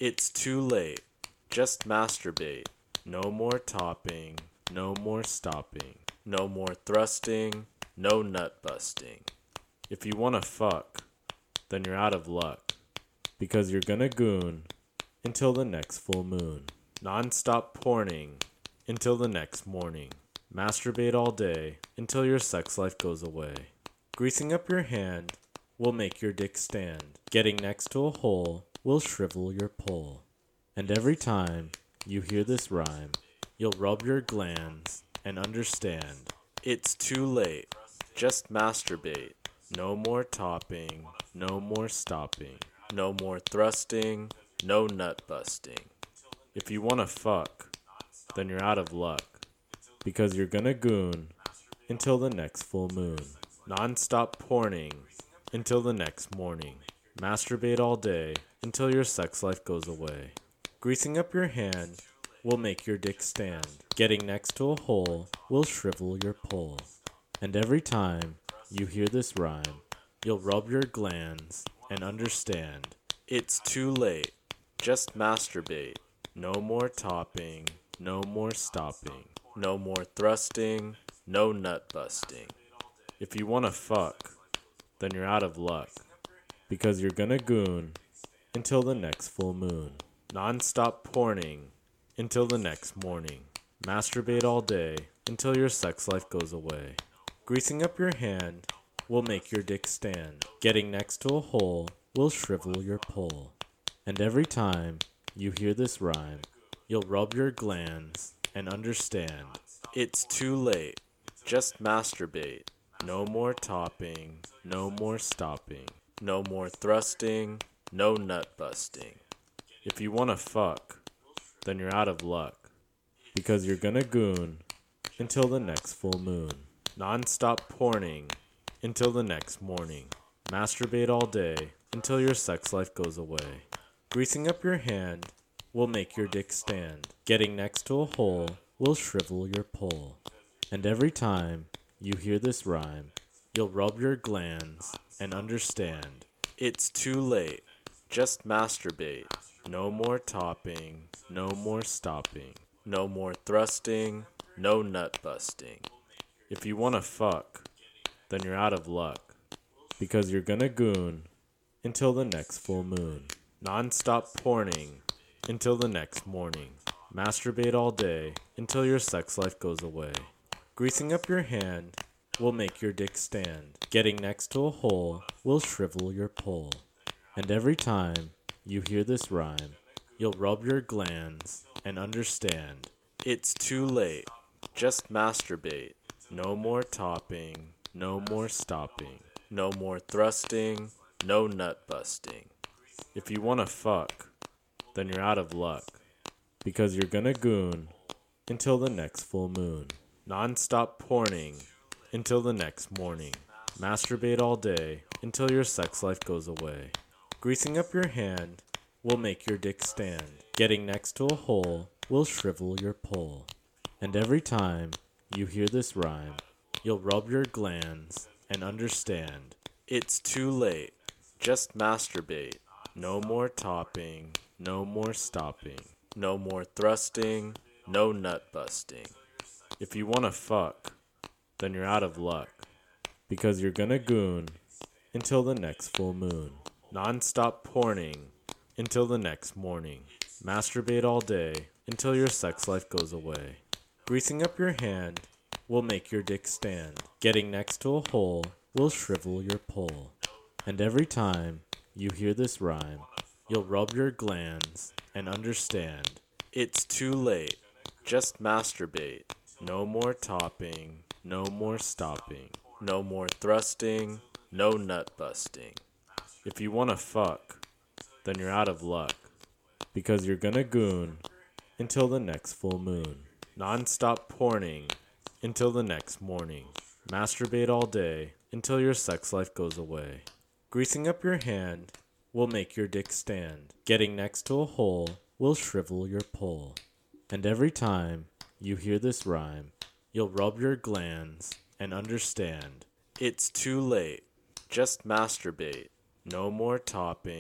It's too late. Just masturbate. No more topping. No more stopping. No more thrusting. No nut busting. If you wanna fuck, then you're out of luck. Because you're gonna goon until the next full moon. Non-stop porning until the next morning. Masturbate all day until your sex life goes away. Greasing up your hand will make your dick stand. Getting next to a hole will shrivel your pole. And every time you hear this rhyme, you'll rub your glands and understand. It's too late. Just masturbate. No more topping. No more stopping. No more thrusting. No nut busting. If you wanna fuck, then you're out of luck. Because you're gonna goon until the next full moon. Non-stop porning until the next morning. Masturbate all day until your sex life goes away. Greasing up your hand will make your dick stand. Getting next to a hole will shrivel your pole. And every time you hear this rhyme, you'll rub your glands and understand. It's too late. Just masturbate. No more topping. No more stopping. No more thrusting. No nut busting. If you wanna fuck, then you're out of luck. Because you're gonna goon until the next full moon. Non-stop porning until the next morning. Masturbate all day until your sex life goes away. Greasing up your hand will make your dick stand. Getting next to a hole will shrivel your pole. And every time you hear this rhyme, you'll rub your glands and understand. It's too late. Just masturbate. No more topping. No more stopping. No more thrusting. No nut busting. If you wanna fuck, then you're out of luck. Because you're gonna goon until the next full moon. Non-stop porning until the next morning. Masturbate all day until your sex life goes away. Greasing up your hand will make your dick stand. Getting next to a hole will shrivel your pole. And every time you hear this rhyme, you'll rub your glands and understand. It's too late. Just masturbate. No more topping. No more stopping. No more thrusting. No nut busting. If you wanna fuck, then you're out of luck. Because you're gonna goon until the next full moon. Non-stop porning until the next morning. Masturbate all day until your sex life goes away. Greasing up your hand will make your dick stand. Getting next to a hole will shrivel your pole. And every time you hear this rhyme, you'll rub your glands and understand. It's too late. Just masturbate. No more topping. No more stopping. No more thrusting. No nut busting. If you wanna fuck, then you're out of luck. Because you're gonna goon until the next full moon. Non-stop porning until the next morning. Masturbate all day until your sex life goes away. Greasing up your hand will make your dick stand. Getting next to a hole will shrivel your pole. And every time you hear this rhyme, you'll rub your glands and understand. It's too late. Just masturbate. No more topping. No more stopping. No more thrusting. No nut busting. If you wanna fuck, then you're out of luck. Because you're gonna goon until the next full moon. Non-stop porning until the next morning. Masturbate all day until your sex life goes away. Greasing up your hand will make your dick stand. Getting next to a hole will shrivel your pole. And every time you hear this rhyme, you'll rub your glands and understand. It's too late. Just masturbate. No more topping. No more stopping. No more thrusting. No nut busting. If you wanna fuck, then you're out of luck. Because you're gonna goon until the next full moon. Non-stop porning until the next morning. Masturbate all day until your sex life goes away. Greasing up your hand will make your dick stand. Getting next to a hole will shrivel your pole. And every time you hear this rhyme, you'll rub your glands and understand. It's too late. Just masturbate. No more topping.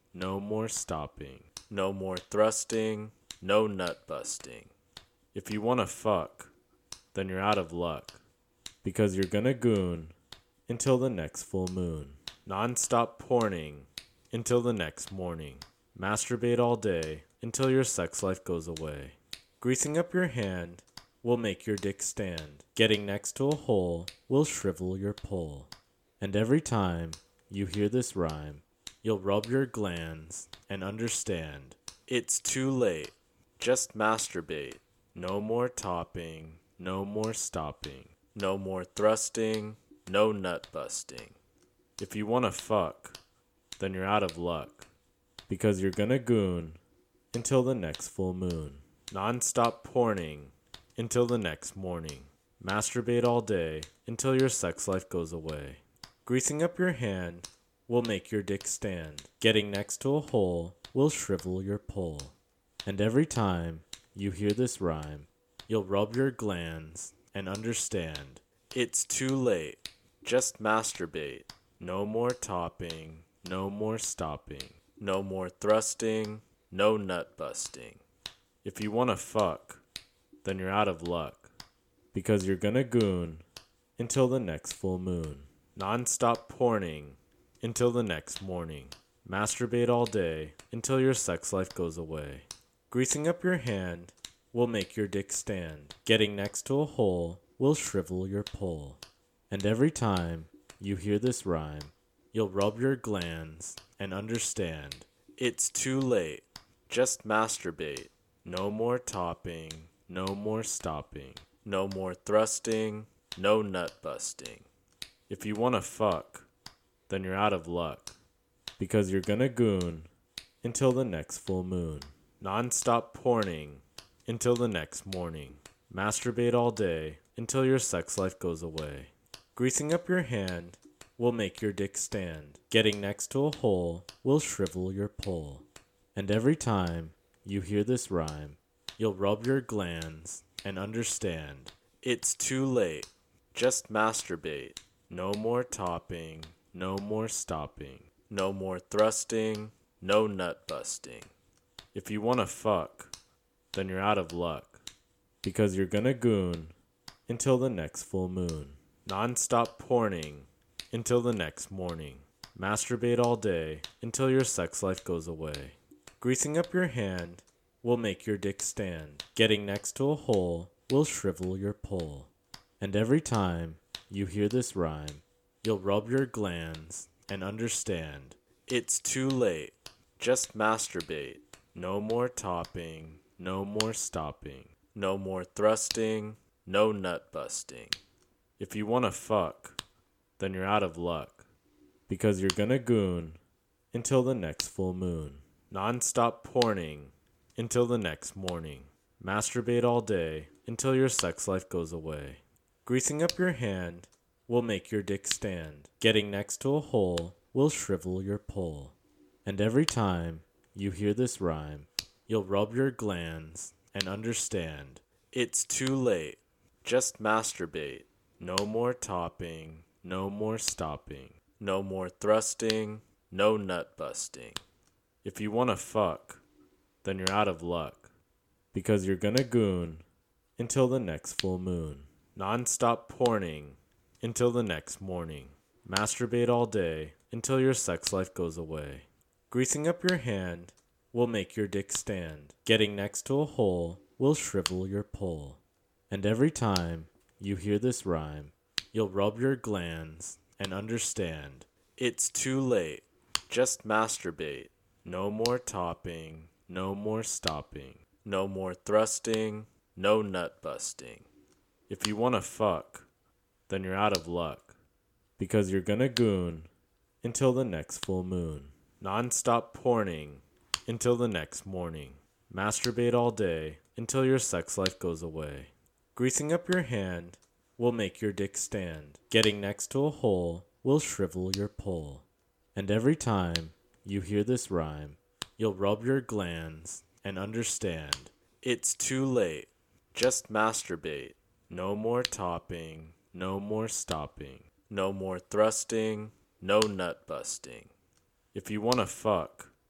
no more stopping. No more thrusting, no nut busting. If you wanna fuck, then you're out of luck. Because you're gonna goon until the next full moon. Non-stop porning until the next morning. Masturbate all day until your sex life goes away. Greasing up your hand will make your dick stand. Getting next to a hole will shrivel your pole. And every time you hear this rhyme, you'll rub your glands and understand it's too late. Just masturbate. No more topping, no more stopping. No more thrusting, no nut busting. If you wanna fuck, then you're out of luck. Because you're gonna goon until the next full moon. Non-stop porning until the next morning. Masturbate all day until your sex life goes away. Greasing up your hand will make your dick stand. Getting next to a hole will shrivel your pole. And every time you hear this rhyme, you'll rub your glands and understand it's too late. Just masturbate. No more topping, no more stopping. No more thrusting, no nut busting. If you wanna fuck, then you're out of luck. Because you're gonna goon until the next full moon. Non-stop porning until the next morning. Masturbate all day until your sex life goes away. Greasing up your hand will make your dick stand. Getting next to a hole will shrivel your pole. And every time you hear this rhyme, you'll rub your glands and understand it's too late. Just masturbate. No more topping, no more stopping. No more thrusting, no nut busting. If you wanna fuck, then you're out of luck. Because you're gonna goon until the next full moon. Non-stop porning until the next morning. Masturbate all day until your sex life goes away. Greasing up your hand will make your dick stand. Getting next to a hole will shrivel your pole. And every time you hear this rhyme, you'll rub your glands and understand it's too late. Just masturbate. No more topping, no more stopping. No more thrusting, no nut busting. If you wanna fuck, then you're out of luck. Because you're gonna goon until the next full moon. Non-stop porning until the next morning. Masturbate all day until your sex life goes away. Greasing up your hand will make your dick stand. Getting next to a hole will shrivel your pole. And every time you hear this rhyme, you'll rub your glands and understand it's too late. Just masturbate. No more topping, no more stopping. No more thrusting, no nut busting. If you wanna fuck, then you're out of luck. Because you're gonna goon until the next full moon. Non-stop porning until the next morning. Masturbate all day until your sex life goes away. Greasing up your hand will make your dick stand. Getting next to a hole will shrivel your pole. And every time you hear this rhyme, you'll rub your glands and understand it's too late. Just masturbate. No more topping, no more stopping. No more thrusting, no nut busting. If you wanna fuck, then you're out of luck. Because you're gonna goon until the next full moon. Non-stop porning until the next morning. Masturbate all day until your sex life goes away. Greasing up your hand will make your dick stand. Getting next to a hole will shrivel your pole. And every time you hear this rhyme, you'll rub your glands and understand it's too late. Just masturbate. No more topping, no more stopping. No more thrusting, no nut busting. If you wanna fuck, then you're out of luck. Because you're gonna goon until the next full moon. Non-stop porning until the next morning. Masturbate all day until your sex life goes away. Greasing up your hand will make your dick stand. Getting next to a hole will shrivel your pole. And every time you hear this rhyme, you'll rub your glands and understand it's too late. Just masturbate. No more topping, no more stopping. No more thrusting, no nut busting. If you wanna fuck,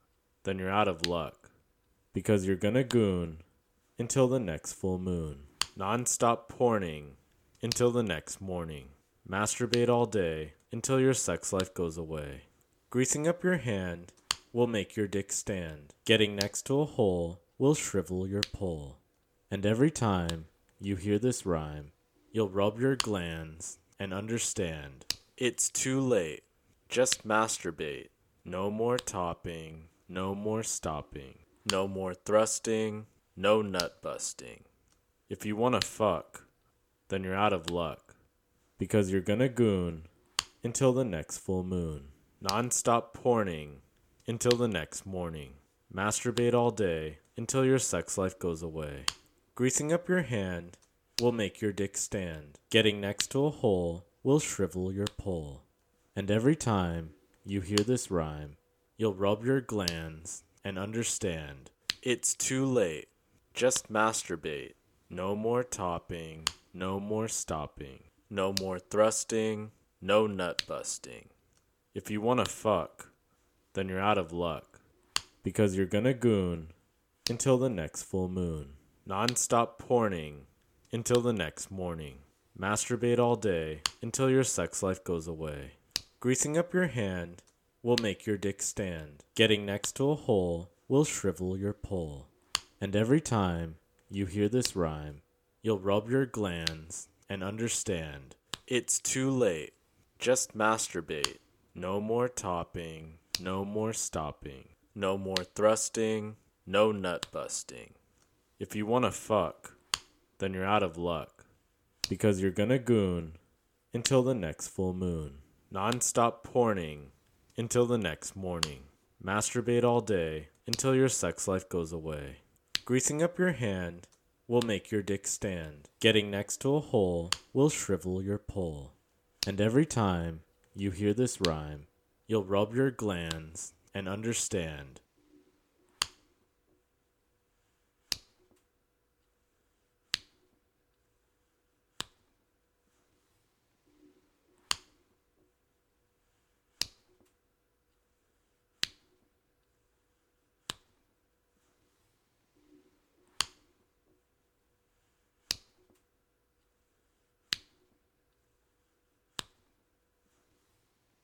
then you're out of luck. Because you're gonna goon until the next full moon. Non-stop porning until the next morning. Masturbate all day until your sex life goes away. Greasing up your hand will make your dick stand. Getting next to a hole will shrivel your pole. And every time you hear this rhyme, you'll rub your glands and understand. It's too late. Just masturbate. No more topping. No more stopping. No more thrusting. No nut busting. If you want to fuck, then you're out of luck. Because you're gonna goon until the next full moon. Non-stop porning until the next morning. Masturbate all day until your sex life goes away. Greasing up your hand will make your dick stand. Getting next to a hole will shrivel your pole. And every time you hear this rhyme, you'll rub your glands and understand. It's too late. Just masturbate. No more topping. No more stopping. No more thrusting. No nut busting. If you want to fuck, then you're out of luck. Because you're gonna goon until the next full moon. Non-stop porning until the next morning. Masturbate all day until your sex life goes away. Greasing up your hand will make your dick stand. Getting next to a hole will shrivel your pole. And every time you hear this rhyme, you'll rub your glands and understand. It's too late. Just masturbate. No more topping. No more stopping. No more thrusting. No nut busting. If you want to fuck, then you're out of luck. Because you're gonna goon until the next full moon. Non-stop porning until the next morning. Masturbate all day until your sex life goes away. Greasing up your hand will make your dick stand. Getting next to a hole will shrivel your pole. And every time you hear this rhyme, you'll rub your glands and understand.